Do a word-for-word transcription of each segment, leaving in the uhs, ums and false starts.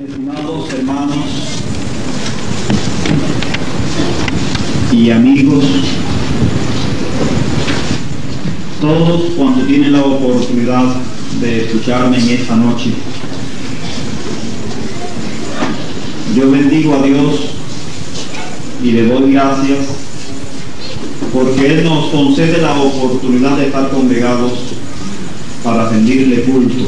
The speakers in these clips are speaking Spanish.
Estimados hermanos y amigos, todos cuantos tienen la oportunidad de escucharme en esta noche, yo bendigo a Dios y le doy gracias porque Él nos concede la oportunidad de estar congregados para rendirle culto.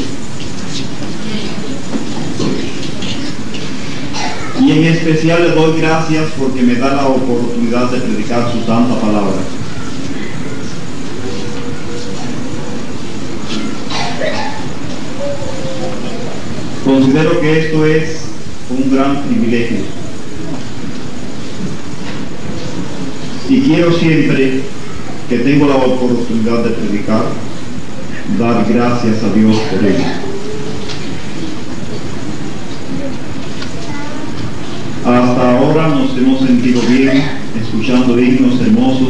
Y en especial le doy gracias porque me da la oportunidad de predicar su santa palabra. Considero que esto es un gran privilegio. Y quiero siempre que tengo la oportunidad de predicar, dar gracias a Dios por ello. Hasta ahora nos hemos sentido bien escuchando himnos hermosos,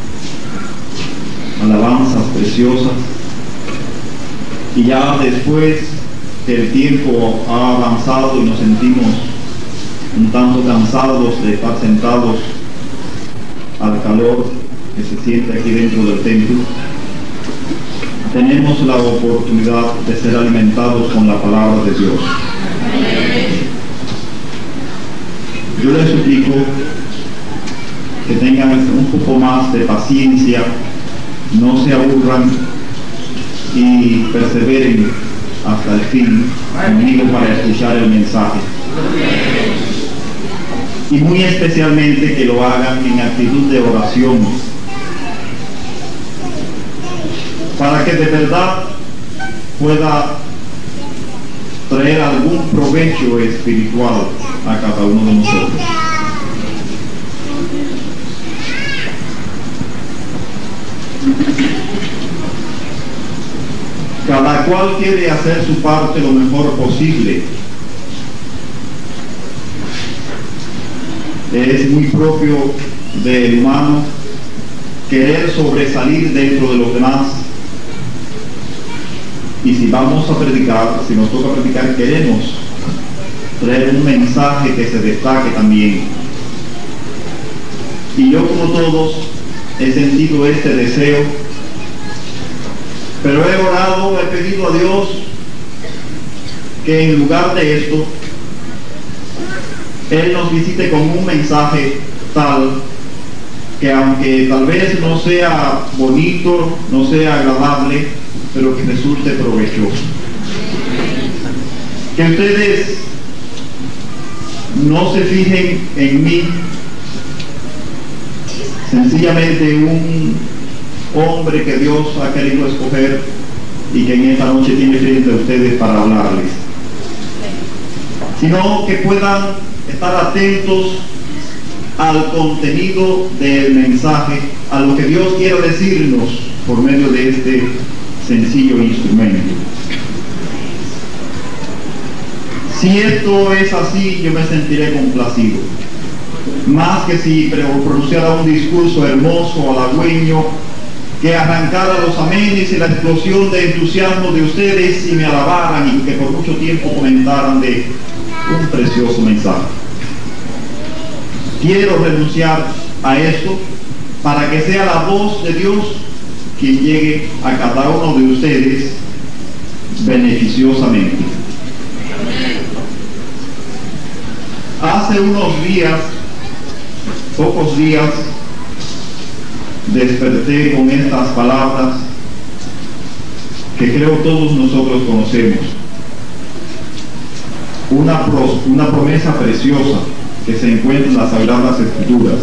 alabanzas preciosas, y ya después que el tiempo ha avanzado y nos sentimos un tanto cansados de estar sentados al calor que se siente aquí dentro del templo, tenemos la oportunidad de ser alimentados con la palabra de Dios. Yo les suplico que tengan un poco más de paciencia, no se aburran y perseveren hasta el fin conmigo para escuchar el mensaje. Y muy especialmente que lo hagan en actitud de oración, para que de verdad pueda traer algún provecho espiritual a cada uno de nosotros. Cada cual quiere hacer su parte lo mejor posible. Es muy propio del humano querer sobresalir dentro de los demás. Y si vamos a predicar, si nos toca predicar, queremos traer un mensaje que se destaque también. Y yo, como todos, he sentido este deseo, pero he orado, he pedido a Dios que en lugar de esto, Él nos visite con un mensaje tal que, aunque tal vez no sea bonito, no sea agradable, pero que resulte provechoso. Que ustedes no se fijen en mí, sencillamente un hombre que Dios ha querido escoger y que en esta noche tiene frente a ustedes para hablarles, sino que puedan estar atentos al contenido del mensaje, a lo que Dios quiere decirnos por medio de este sencillo instrumento. Si esto es así, yo me sentiré complacido, más que si pronunciara un discurso hermoso, halagüeño, que arrancara los amenes y la explosión de entusiasmo de ustedes y me alabaran y que por mucho tiempo comentaran de un precioso mensaje. Quiero renunciar a esto para que sea la voz de Dios quien llegue a cada uno de ustedes beneficiosamente. Hace unos días, pocos días, desperté con estas palabras que creo todos nosotros conocemos. Una, pros, una promesa preciosa que se encuentra en las Sagradas Escrituras.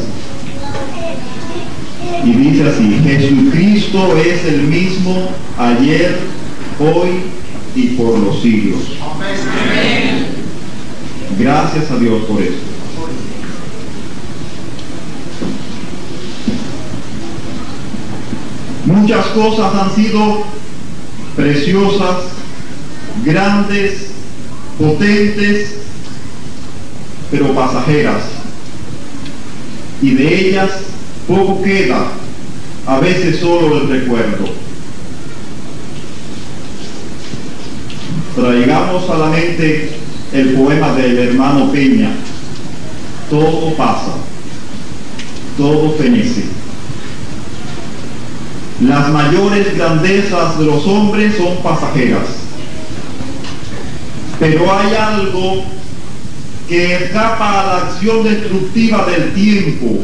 Y dice así: Jesucristo es el mismo ayer, hoy y por los siglos. Amén. Gracias a Dios por eso. Muchas cosas han sido preciosas, grandes, potentes, pero pasajeras. Y de ellas poco queda, a veces solo el recuerdo. Traigamos a la mente el poema del hermano Peña, todo pasa, todo fenece. Las mayores grandezas de los hombres son pasajeras, pero hay algo que escapa a la acción destructiva del tiempo,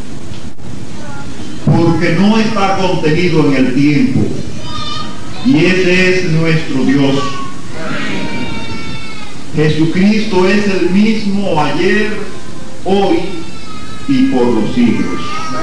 porque no está contenido en el tiempo, y ese es nuestro Dios. Jesucristo es el mismo ayer, hoy y por los siglos.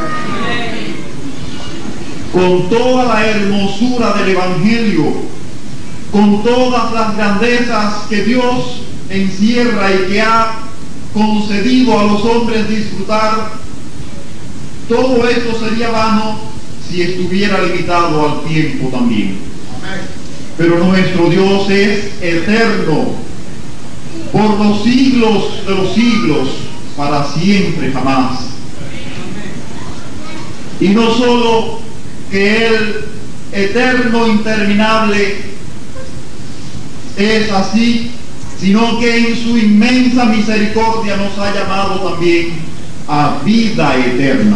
Con toda la hermosura del Evangelio, con todas las grandezas que Dios encierra y que ha concedido a los hombres disfrutar, todo esto sería vano si estuviera limitado al tiempo también. Pero nuestro Dios es eterno, por los siglos de los siglos, para siempre jamás. Y no solo que Él, eterno, interminable, es así, sino que en su inmensa misericordia nos ha llamado también a vida eterna.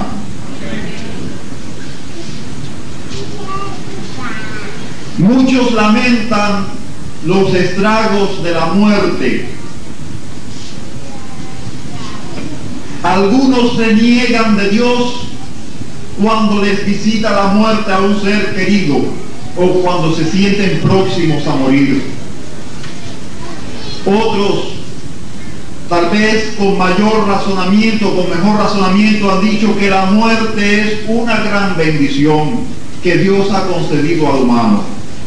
Muchos lamentan los estragos de la muerte. Algunos reniegan de Dios cuando les visita la muerte a un ser querido o cuando se sienten próximos a morir. Otros, tal vez con mayor razonamiento, con mejor razonamiento, han dicho que la muerte es una gran bendición que Dios ha concedido al humano,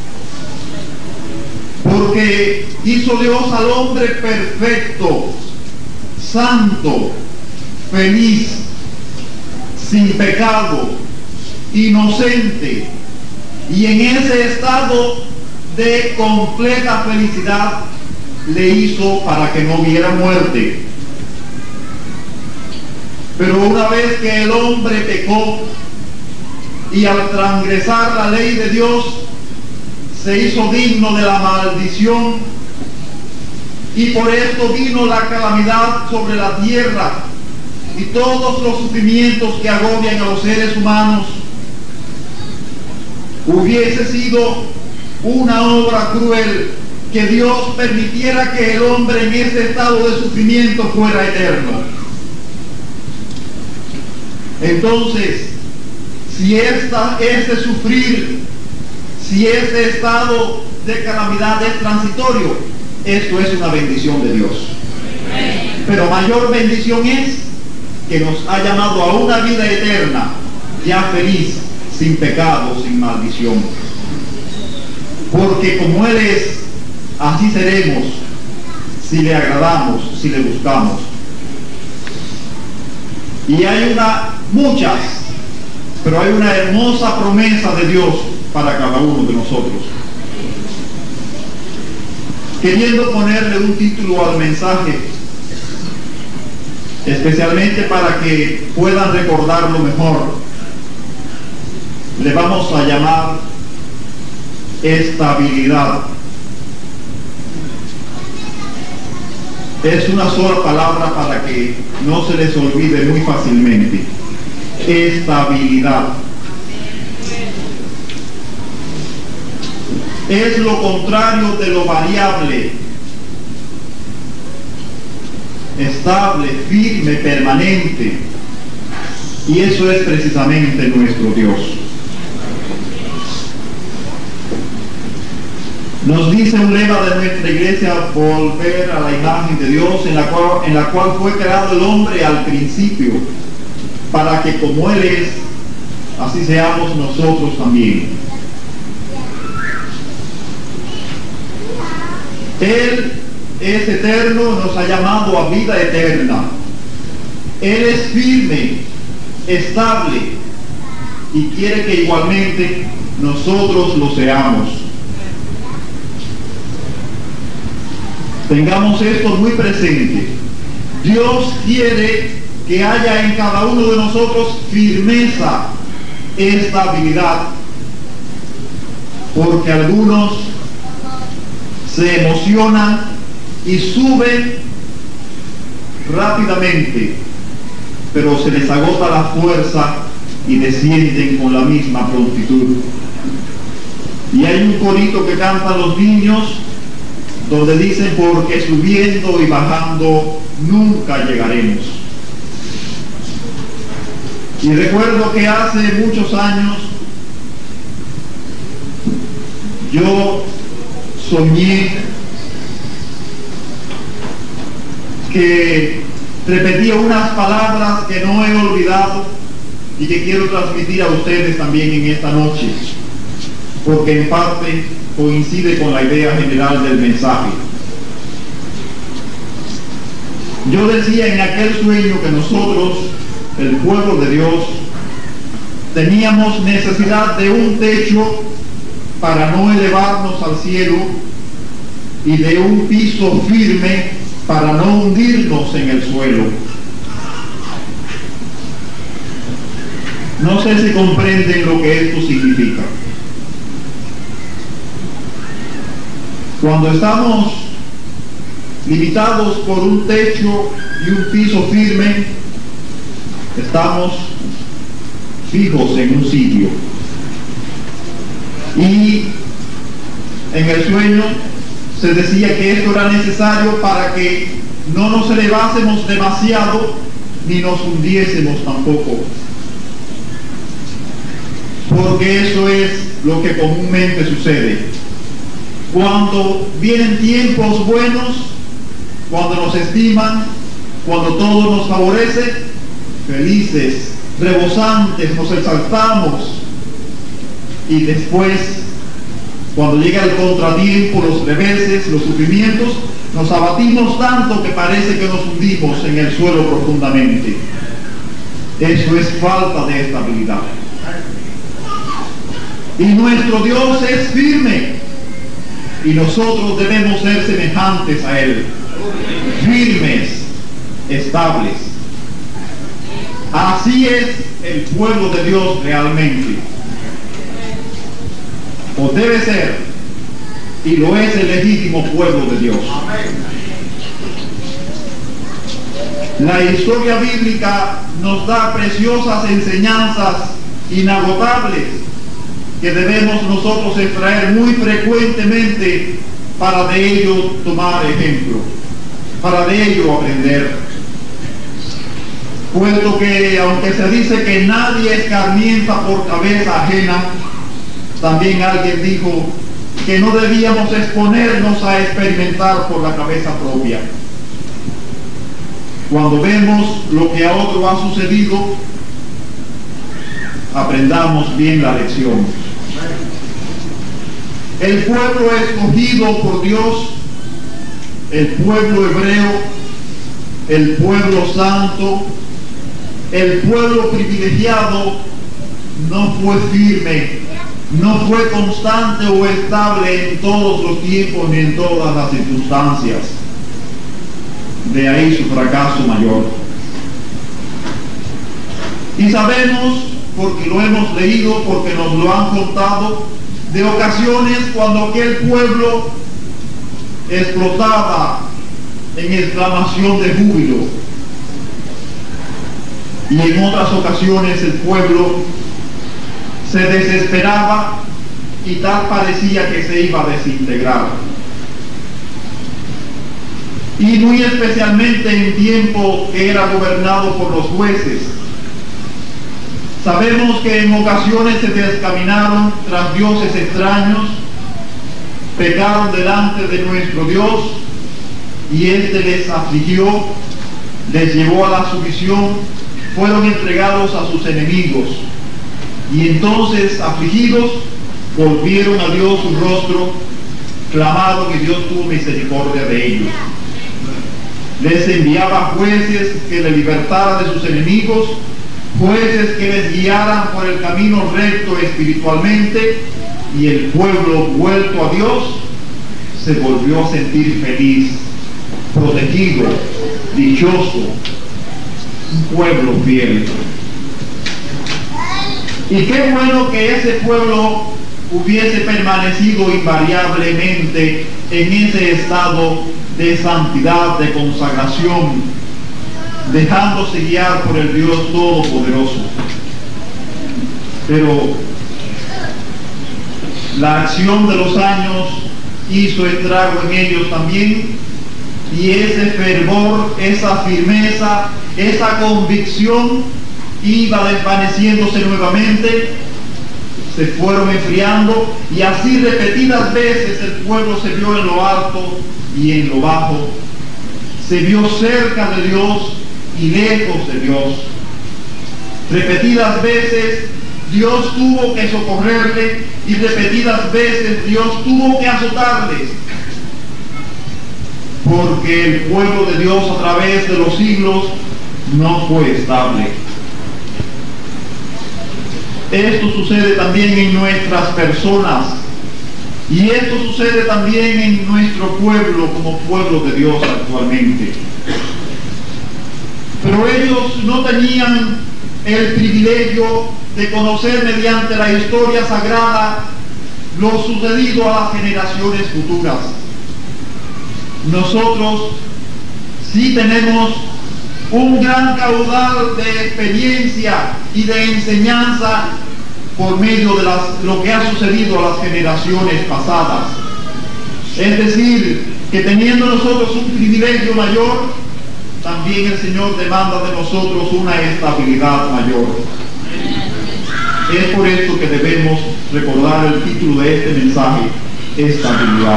porque hizo Dios al hombre perfecto, santo, feliz, sin pecado, inocente, y en ese estado de completa felicidad le hizo para que no hubiera muerte. Pero una vez que el hombre pecó y al transgresar la ley de Dios se hizo digno de la maldición, y por esto vino la calamidad sobre la tierra y todos los sufrimientos que agobian a los seres humanos, hubiese sido una obra cruel que Dios permitiera que el hombre en ese estado de sufrimiento fuera eterno. Entonces, si esta, este sufrir, si este estado de calamidad es transitorio, esto es una bendición de Dios. Pero mayor bendición es que nos ha llamado a una vida eterna, ya feliz, sin pecado, sin maldición. Porque como Él es, así seremos si le agradamos, si le buscamos. Y hay una, muchas, pero hay una hermosa promesa de Dios para cada uno de nosotros. Queriendo ponerle un título al mensaje, especialmente para que puedan recordarlo mejor, le vamos a llamar estabilidad. Es una sola palabra para que no se les olvide muy fácilmente. Estabilidad. Es lo contrario de lo variable. Estable, firme, permanente. Y eso es precisamente nuestro Dios. Nos dice un lema de nuestra iglesia: volver a la imagen de Dios, en la cual, en la cual fue creado el hombre al principio, para que como Él es, así seamos nosotros también. Él es eterno, nos ha llamado a vida eterna. Él es firme, estable, y quiere que igualmente nosotros lo seamos. Tengamos esto muy presente. Dios quiere que haya en cada uno de nosotros firmeza, estabilidad, porque algunos se emocionan y suben rápidamente, pero se les agota la fuerza y descienden con la misma prontitud. Y hay un corito que cantan los niños donde dicen: porque subiendo y bajando nunca llegaremos. Y recuerdo que hace muchos años yo soñé que repetía unas palabras que no he olvidado y que quiero transmitir a ustedes también en esta noche, porque en parte coincide con la idea general del mensaje. Yo decía en aquel sueño que nosotros, el pueblo de Dios, teníamos necesidad de un techo para no elevarnos al cielo y de un piso firme para no hundirnos en el suelo. No sé si comprenden lo que esto significa. Cuando estamos limitados por un techo y un piso firme, estamos fijos en un sitio. Y en el sueño se decía que esto era necesario para que no nos elevásemos demasiado ni nos hundiésemos tampoco, porque eso es lo que comúnmente sucede. Cuando vienen tiempos buenos, cuando nos estiman, cuando todo nos favorece, felices, rebosantes, nos exaltamos. Y después, cuando llega el contratiempo, los reveses, los sufrimientos, nos abatimos tanto que parece que nos hundimos en el suelo profundamente. Eso es falta de estabilidad. Y nuestro Dios es firme, y nosotros debemos ser semejantes a Él, firmes, estables. Así es el pueblo de Dios realmente, o debe ser, y lo es el legítimo pueblo de Dios. La historia bíblica nos da preciosas enseñanzas inagotables que debemos nosotros extraer muy frecuentemente para de ello tomar ejemplo, para de ello aprender. Puesto que, aunque se dice que nadie escarmienta por cabeza ajena, también alguien dijo que no debíamos exponernos a experimentar por la cabeza propia. Cuando vemos lo que a otro ha sucedido, aprendamos bien la lección. El pueblo escogido por Dios, el pueblo hebreo, el pueblo santo, el pueblo privilegiado, no fue firme, no fue constante o estable en todos los tiempos ni en todas las circunstancias. De ahí su fracaso mayor. Y sabemos, porque lo hemos leído, porque nos lo han contado, de ocasiones cuando aquel pueblo explotaba en exclamación de júbilo, y en otras ocasiones el pueblo se desesperaba y tal parecía que se iba a desintegrar. Y muy especialmente en tiempo que era gobernado por los jueces. Sabemos que en ocasiones se descaminaron tras dioses extraños, pecaron delante de nuestro Dios, y éste les afligió, les llevó a la sumisión, fueron entregados a sus enemigos, y entonces, afligidos, volvieron a Dios su rostro, clamaron, y Dios tuvo misericordia de ellos. Les enviaba jueces que le libertaran de sus enemigos, jueces que les guiaran por el camino recto espiritualmente, y el pueblo vuelto a Dios se volvió a sentir feliz, protegido, dichoso, un pueblo fiel. Y qué bueno que ese pueblo hubiese permanecido invariablemente en ese estado de santidad, de consagración, dejándose guiar por el Dios Todopoderoso. Pero la acción de los años hizo estrago en ellos también, y ese fervor, esa firmeza, esa convicción iba desvaneciéndose nuevamente, se fueron enfriando, y así repetidas veces el pueblo se vio en lo alto y en lo bajo, se vio cerca de Dios y lejos de Dios. Repetidas veces Dios tuvo que socorrerle, y repetidas veces Dios tuvo que azotarles, porque el pueblo de Dios a través de los siglos no fue estable. Esto sucede también en nuestras personas, y esto sucede también en nuestro pueblo como pueblo de Dios actualmente. Pero ellos no tenían el privilegio de conocer mediante la historia sagrada lo sucedido a las generaciones futuras. Nosotros sí tenemos un gran caudal de experiencia y de enseñanza por medio de las, lo que ha sucedido a las generaciones pasadas. Es decir, que teniendo nosotros un privilegio mayor, también el Señor demanda de nosotros una estabilidad mayor. Es por esto que debemos recordar el título de este mensaje: estabilidad.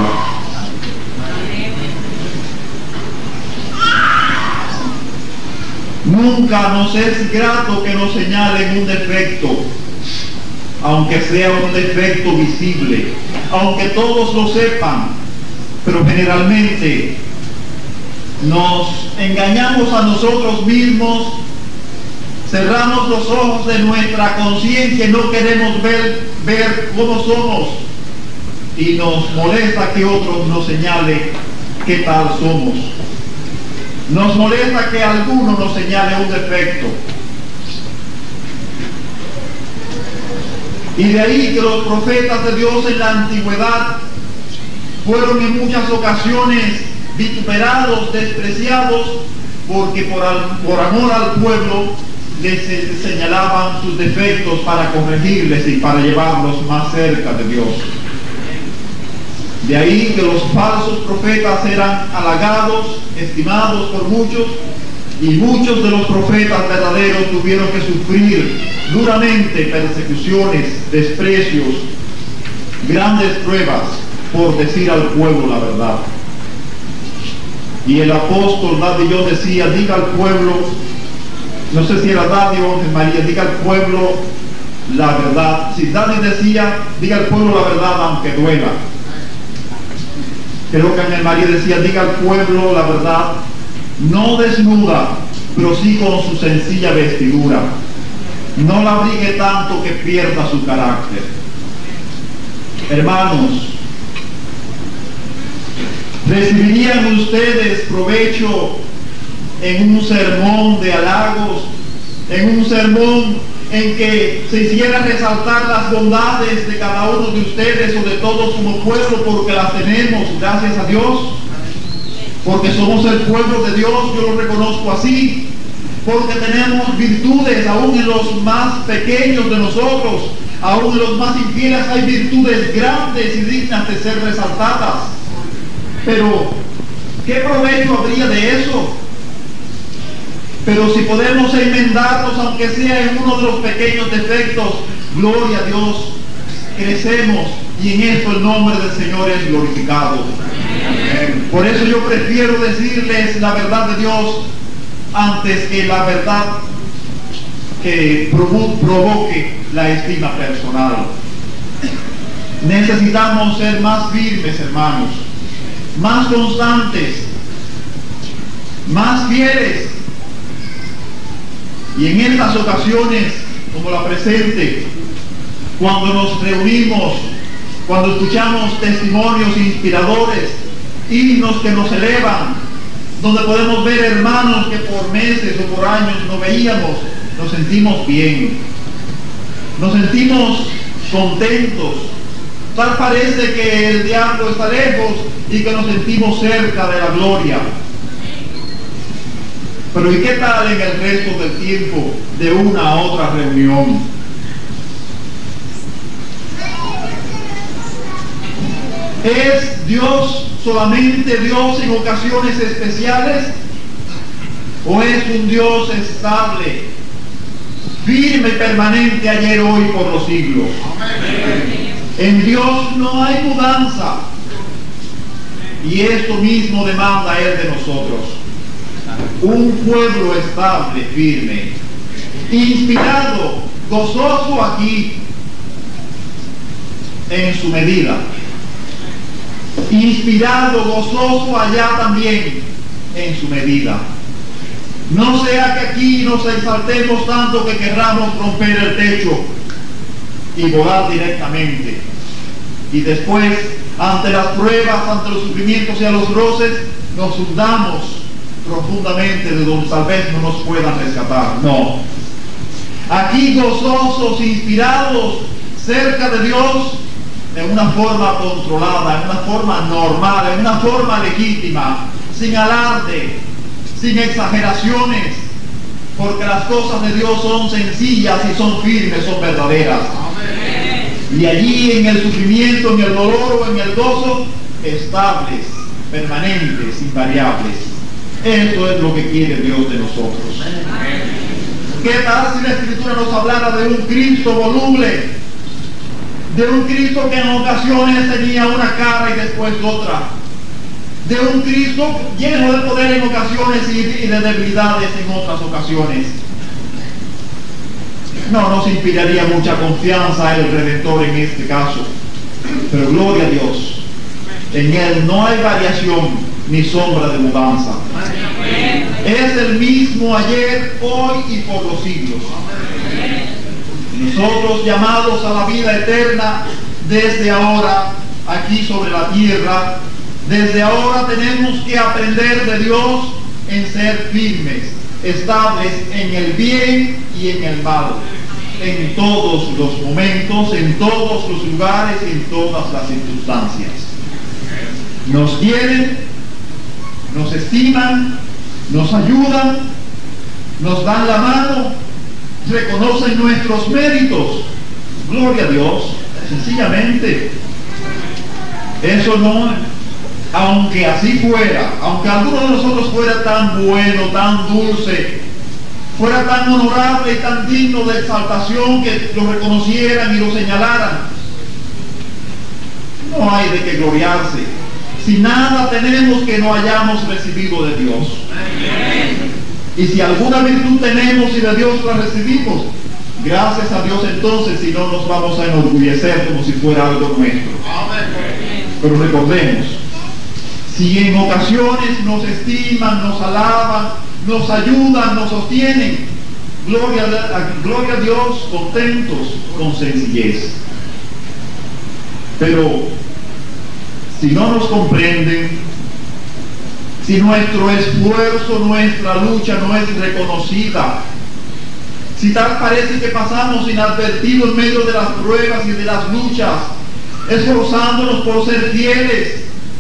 Nunca nos es grato que nos señalen un defecto, aunque sea un defecto visible, aunque todos lo sepan, pero generalmente nos engañamos a nosotros mismos, cerramos los ojos de nuestra conciencia y no queremos ver, ver cómo somos, y nos molesta que otros nos señalen qué tal somos. Nos molesta que alguno nos señale un defecto. Y de ahí que los profetas de Dios en la antigüedad fueron en muchas ocasiones vituperados, despreciados, porque por, al, por amor al pueblo les señalaban sus defectos para corregirles y para llevarlos más cerca de Dios. De ahí que los falsos profetas eran halagados, estimados por muchos, y muchos de los profetas verdaderos tuvieron que sufrir duramente persecuciones, desprecios, grandes pruebas por decir al pueblo la verdad. Y el apóstol Daddy decía: diga al pueblo, no sé si era Daddy o María, diga al pueblo la verdad. Si Daddy decía: diga al pueblo la verdad aunque duela. Creo que Ángel María decía: diga al pueblo la verdad, no desnuda, pero sí con su sencilla vestidura. No la abrigue tanto que pierda su carácter. Hermanos, ¿recibirían ustedes provecho en un sermón de halagos, en un sermón en que se hiciera resaltar las bondades de cada uno de ustedes o de todos como pueblo, porque las tenemos, gracias a Dios, porque somos el pueblo de Dios, yo lo reconozco así, porque tenemos virtudes, aún en los más pequeños de nosotros, aún en los más infieles hay virtudes grandes y dignas de ser resaltadas? Pero, ¿qué provecho habría de eso? Pero si podemos enmendarnos, aunque sea en uno de los pequeños defectos, gloria a Dios, crecemos, y en esto el nombre del Señor es glorificado. Amén. Por eso yo prefiero decirles la verdad de Dios antes que la verdad que provo- provoque la estima personal. Necesitamos ser más firmes, hermanos, más constantes, más fieles. Y en estas ocasiones, como la presente, cuando nos reunimos, cuando escuchamos testimonios inspiradores, himnos que nos elevan, donde podemos ver hermanos que por meses o por años no veíamos, nos sentimos bien, nos sentimos contentos, Tal parece que el diablo está lejos y que nos sentimos cerca de la gloria. Pero ¿y qué tal en el resto del tiempo de una a otra reunión? ¿Es Dios solamente Dios en ocasiones especiales? ¿O es un Dios estable, firme y permanente ayer, hoy, por los siglos? Amén. En Dios no hay mudanza. Y esto mismo demanda Él de nosotros. Un pueblo estable, firme, inspirado, gozoso aquí, en su medida. Inspirado, gozoso allá también, en su medida. No sea que aquí nos exaltemos tanto que querramos romper el techo y volar directamente. Y después, ante las pruebas, ante los sufrimientos y a los roces, nos hundamos profundamente de donde tal vez no nos puedan rescatar. No. Aquí gozosos, inspirados, cerca de Dios, en una forma controlada, en una forma normal, en una forma legítima, sin alarde, sin exageraciones, porque las cosas de Dios son sencillas y son firmes, son verdaderas. Amén. Y allí en el sufrimiento, en el dolor o en el gozo, estables, permanentes, invariables. Eso es lo que quiere Dios de nosotros. Amén. ¿Qué tal si la Escritura nos hablara de un Cristo voluble? De un Cristo que en ocasiones tenía una cara y después otra. De un Cristo lleno de poder en ocasiones y de debilidades en otras ocasiones. No nos inspiraría mucha confianza el Redentor en este caso. Pero gloria a Dios, en Él no hay variación ni sombra de mudanza. Es el mismo ayer, hoy y por los siglos. Nosotros llamados a la vida eterna desde ahora, aquí sobre la tierra, desde ahora tenemos que aprender de Dios en ser firmes, estables en el bien y en el mal, en todos los momentos, en todos los lugares y en todas las circunstancias. Nos quieren, nos estiman, nos ayudan, nos dan la mano, reconocen nuestros méritos. Gloria a Dios, sencillamente. Eso no, aunque así fuera, aunque alguno de nosotros fuera tan bueno, tan dulce, fuera tan honorable y tan digno de exaltación que lo reconocieran y lo señalaran, no hay de qué gloriarse. Si nada tenemos que no hayamos recibido de Dios. Y si alguna virtud tenemos y de Dios la recibimos, gracias a Dios entonces, si no nos vamos a enorgullecer como si fuera algo nuestro. Pero recordemos, si en ocasiones nos estiman, nos alaban, nos ayudan, nos sostienen, gloria a, gloria a Dios, contentos, con sencillez. Pero si no nos comprenden, si nuestro esfuerzo, nuestra lucha no es reconocida, si tal parece que pasamos inadvertidos en medio de las pruebas y de las luchas, esforzándonos por ser fieles,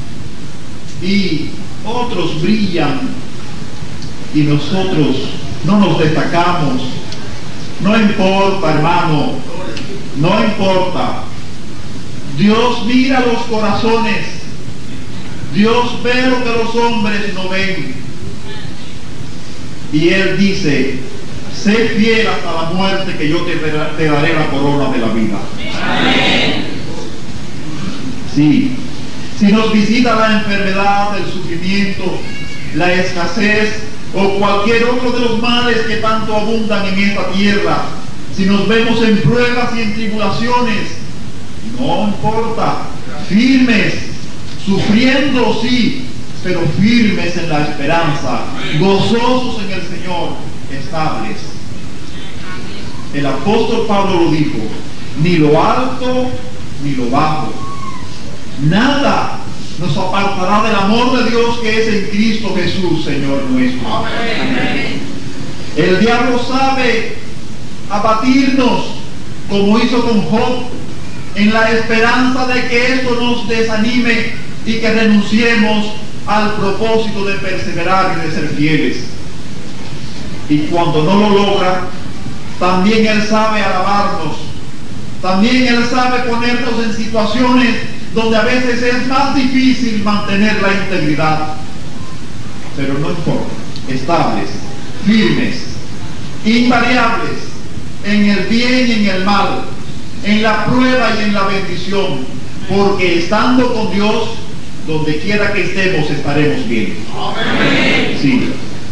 y otros brillan y nosotros no nos destacamos, no importa, hermano, no importa. Dios mira los corazones, Dios ve lo que los hombres no ven, y Él dice: sé fiel hasta la muerte, que yo te, te daré la corona de la vida. Amén. Sí, si nos visita la enfermedad, el sufrimiento, la escasez o cualquier otro de los males que tanto abundan en esta tierra, si nos vemos en pruebas y en tribulaciones, no importa, firmes, sufriendo sí, pero firmes en la esperanza, gozosos en el Señor, estables. El apóstol Pablo lo dijo: ni lo alto ni lo bajo, nada nos apartará del amor de Dios que es en Cristo Jesús, Señor nuestro. Amén. El diablo sabe abatirnos, como hizo con Job, en la esperanza de que esto nos desanime y que renunciemos al propósito de perseverar y de ser fieles. Y cuando no lo logra, también Él sabe alabarnos, también Él sabe ponernos en situaciones donde a veces es más difícil mantener la integridad, pero no importa, estables, firmes, invariables, en el bien y en el mal, en la prueba y en la bendición, porque estando con Dios, donde quiera que estemos, estaremos bien. Amén. Sí.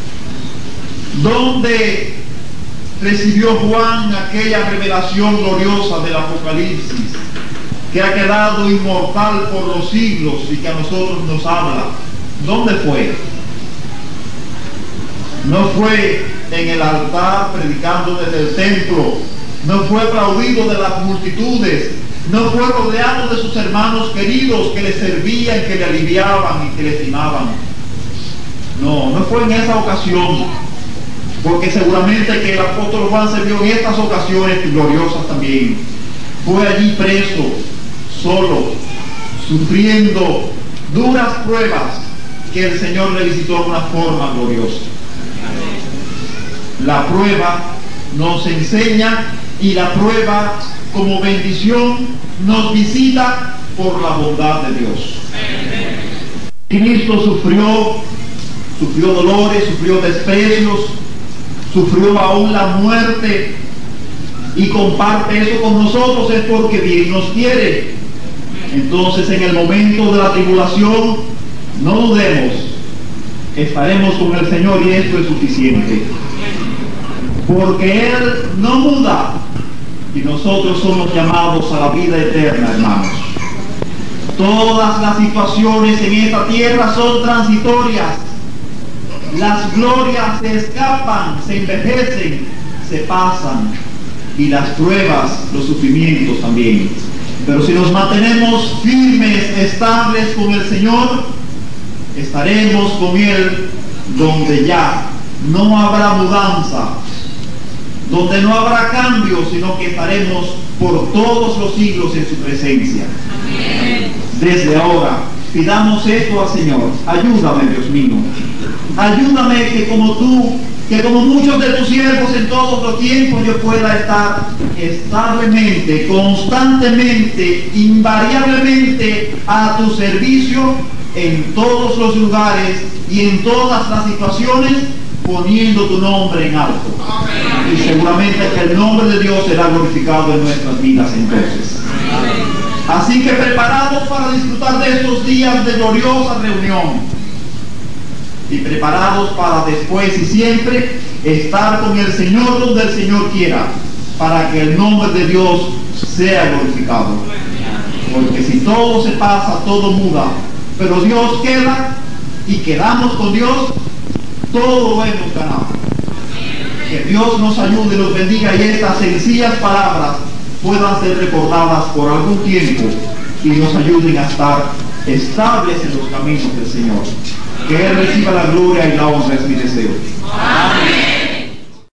¿Dónde recibió Juan aquella revelación gloriosa del Apocalipsis, que ha quedado inmortal por los siglos y que a nosotros nos habla? ¿Dónde fue? No fue en el altar predicando desde el templo, no fue aplaudido de las multitudes, no fue rodeado de sus hermanos queridos que le servían, que le aliviaban y que le estimaban. No, no fue en esa ocasión, porque seguramente que el apóstol Juan se vio en estas ocasiones gloriosas también. Fue allí preso, solo, sufriendo duras pruebas que el Señor le visitó de una forma gloriosa. La prueba nos enseña y la prueba como bendición nos visita por la bondad de Dios. Cristo sufrió, sufrió dolores, sufrió desprecios, sufrió aún la muerte y comparte eso con nosotros, es porque bien nos quiere. Entonces, en el momento de la tribulación, no dudemos, estaremos con el Señor y esto es suficiente, porque Él no muda y nosotros somos llamados a la vida eterna, hermanos. Todas las situaciones en esta tierra son transitorias. Las glorias se escapan, se envejecen, se pasan, y las pruebas, los sufrimientos también. Pero si nos mantenemos firmes, estables con el Señor, estaremos con Él donde ya no habrá mudanza, donde no habrá cambio, sino que estaremos por todos los siglos en su presencia. Amén. Desde ahora, pidamos esto al Señor. Ayúdame, Dios mío. Ayúdame que como tú, que como muchos de tus siervos en todos los tiempos, yo pueda estar establemente, constantemente, invariablemente a tu servicio en todos los lugares y en todas las situaciones, poniendo tu nombre en alto. Amén. Y seguramente que el nombre de Dios será glorificado en nuestras vidas entonces. Amén. Así que preparados para disfrutar de estos días de gloriosa reunión y preparados para después y siempre estar con el Señor donde el Señor quiera, para que el nombre de Dios sea glorificado. Porque si todo se pasa, todo muda, pero Dios queda y quedamos con Dios, todo lo hemos ganado. Que Dios nos ayude y nos bendiga y estas sencillas palabras puedan ser recordadas por algún tiempo y nos ayuden a estar estables en los caminos del Señor. Que Él reciba la gloria y la honra, es mi deseo. Amén.